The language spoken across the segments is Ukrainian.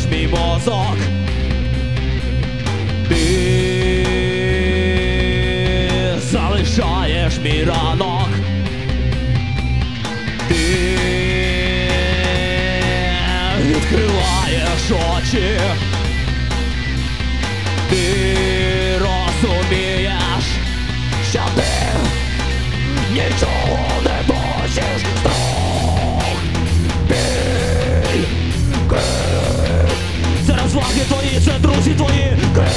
мій мозок. Ти залишаєш мій ранок. Ти відкриваєш очі. Ти розумієш, що ти нічого не бачиш. Страх, біль, крик. Це розваги твої, це друзі твої. Крик,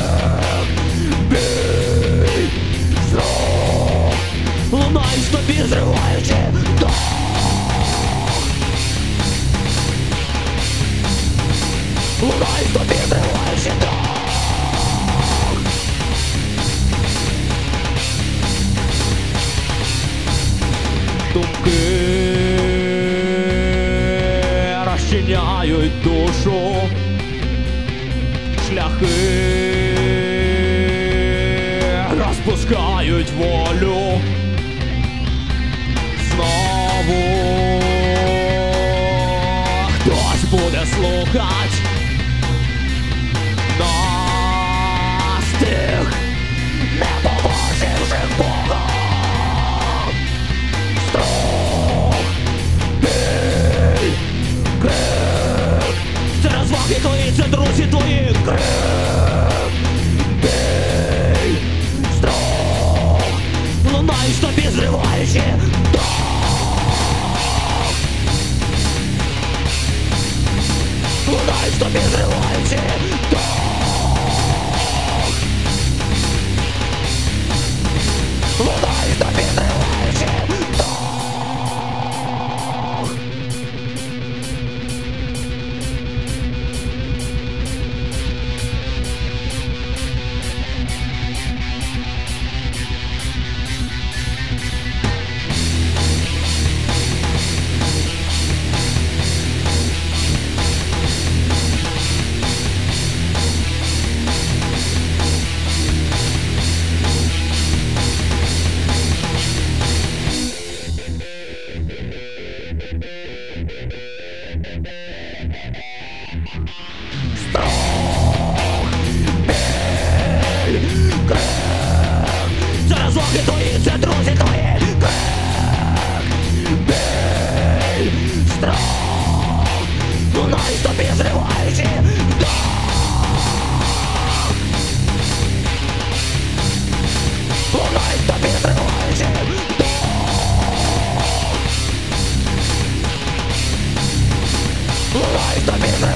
біль, страх. Лунають тобі, зриваючи дах. Лунають тобі, зриваючи дах. Думки розчиняють душу, шляхи розпускають волю. Знову хтось буде слухать нас, тих не побачивших Бога. Розваги твої, це друзі твої. Крик, біль, страх. Лунають тобі, зриваючи дах. Лунають тобі, зриваючи дах. Лунають тобі, зриваючи дах. Це розваги твої, це друзі твої. Крик, біль, страх. Лунають тобі, зриваючи дах. Лунають тобі, зриваючи дах. Лунають тобі, зриваючи дах.